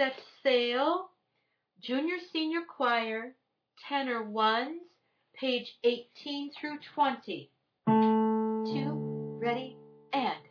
Set sail. Junior Senior Choir, tenor ones, page 18 through 20. 2, ready, and